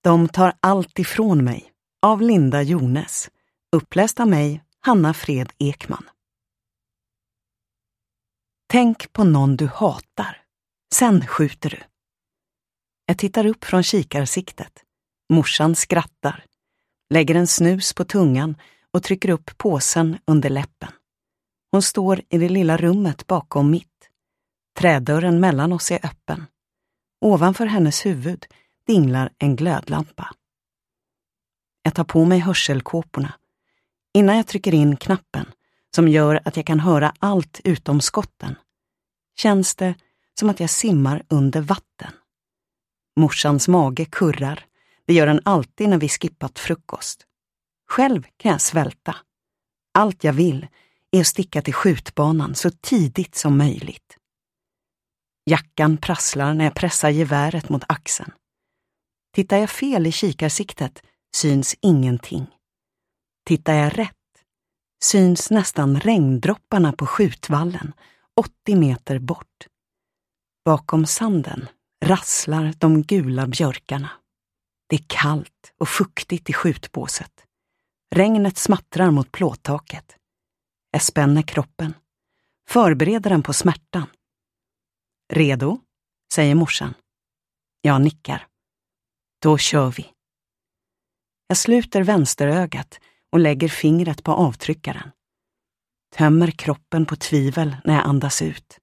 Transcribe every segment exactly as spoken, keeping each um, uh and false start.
De tar allt ifrån mig av Linda Jones. Uppläst av mig, Hanna Fred Ekman. Tänk på någon du hatar. Sen skjuter du. Jag tittar upp från kikarsiktet. Morsan skrattar. Lägger en snus på tungan och trycker upp påsen under läppen. Hon står i det lilla rummet bakom mitt. Trädörren mellan oss är öppen. Ovanför hennes huvud dinglar en glödlampa. Jag tar på mig hörselkåporna. Innan jag trycker in knappen, som gör att jag kan höra allt utom skotten, känns det som att jag simmar under vatten. Morsans mage kurrar. Det gör den alltid när vi skippat frukost. Själv kan jag svälta. Allt jag vill är att sticka till skjutbanan så tidigt som möjligt. Jackan prasslar när jag pressar geväret mot axeln. Tittar jag fel i kikarsiktet syns ingenting. Tittar jag rätt syns nästan regndropparna på skjutvallen åttio meter bort. Bakom sanden rasslar de gula björkarna. Det är kallt och fuktigt i skjutbåset. Regnet smattrar mot plåttaket. Jag spänner kroppen. Förbereder den på smärtan. Redo, säger morsan. Jag nickar. Då kör vi. Jag sluter vänsterögat och lägger fingret på avtryckaren. Tömmer kroppen på tvivel när jag andas ut.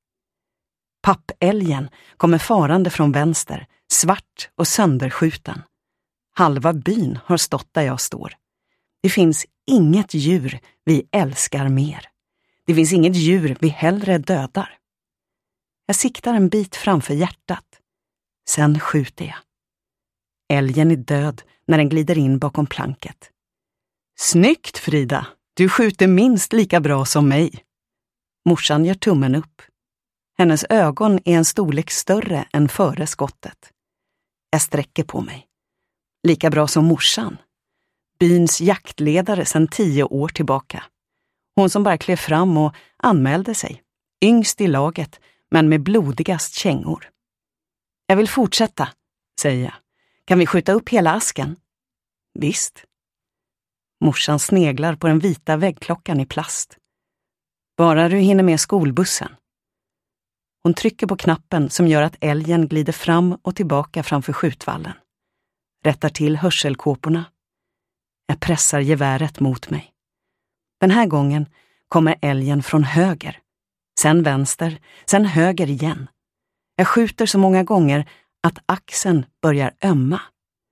Pappälgen kommer farande från vänster, svart och sönderskjuten. Halva byn har stått där jag står. Det finns inget djur vi älskar mer. Det finns inget djur vi hellre dödar. Jag siktar en bit framför hjärtat. Sen skjuter jag. Älgen är död när den glider in bakom planket. Snyggt, Frida! Du skjuter minst lika bra som mig. Morsan gör tummen upp. Hennes ögon är en storlek större än före skottet. Jag sträcker på mig. Lika bra som morsan. Byns jaktledare sedan tio år tillbaka. Hon som bara klev fram och anmälde sig. Yngst i laget, men med blodigast kängor. Jag vill fortsätta, säger jag. Kan vi skjuta upp hela asken? Visst. Morsan sneglar på den vita väggklockan i plast. Bara du hinner med skolbussen. Hon trycker på knappen som gör att älgen glider fram och tillbaka framför skjutvallen. Rättar till hörselkåporna. Jag pressar geväret mot mig. Den här gången kommer älgen från höger. Sen vänster, sen höger igen. Jag skjuter så många gånger att axeln börjar ömma.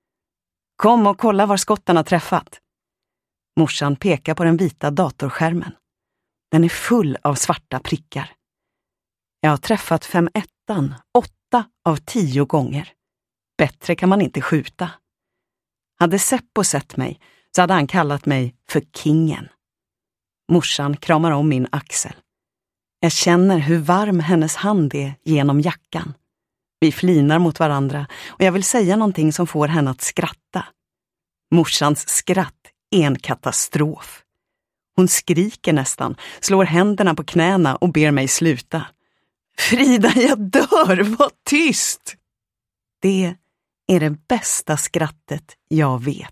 Kom och kolla var skotten har träffat. Morsan pekar på den vita datorskärmen. Den är full av svarta prickar. Jag har träffat fem ettan åtta av tio gånger. Bättre kan man inte skjuta. Hade Seppo sett mig så hade han kallat mig för kingen. Morsan kramar om min axel. Jag känner hur varm hennes hand är genom jackan. Vi flinar mot varandra och jag vill säga någonting som får henne att skratta. Morsans skratt är en katastrof. Hon skriker nästan, slår händerna på knäna och ber mig sluta. Frida, jag dör, var tyst! Det är det bästa skrattet jag vet.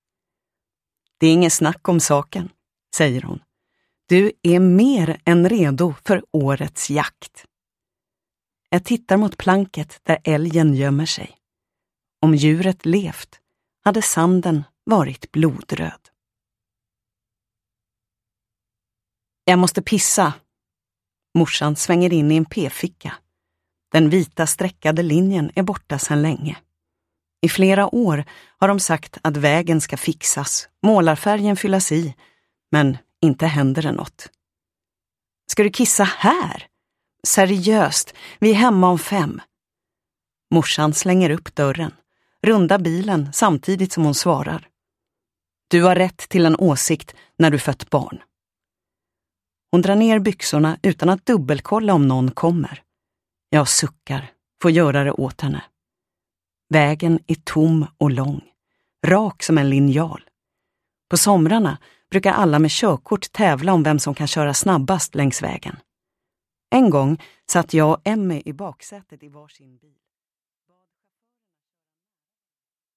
Det är ingen snack om saken, säger hon. Du är mer än redo för årets jakt. Jag tittar mot planket där älgen gömmer sig. Om djuret levt hade sanden varit blodröd. Jag måste pissa. Morsan svänger in i en p-ficka. Den vita streckade linjen är borta sedan länge. I flera år har de sagt att vägen ska fixas, målarfärgen fyllas i, men inte händer det något. Ska du kissa här? Seriöst, vi är hemma om fem. Morsan slänger upp dörren, rundar bilen samtidigt som hon svarar. Du har rätt till en åsikt när du fött barn. Hon drar ner byxorna utan att dubbelkolla om någon kommer. Jag suckar, får göra det åt henne. Vägen är tom och lång, rak som en linjal. På somrarna brukar alla med körkort tävla om vem som kan köra snabbast längs vägen. En gång satt jag och Emmy i baksätet i varsin bil.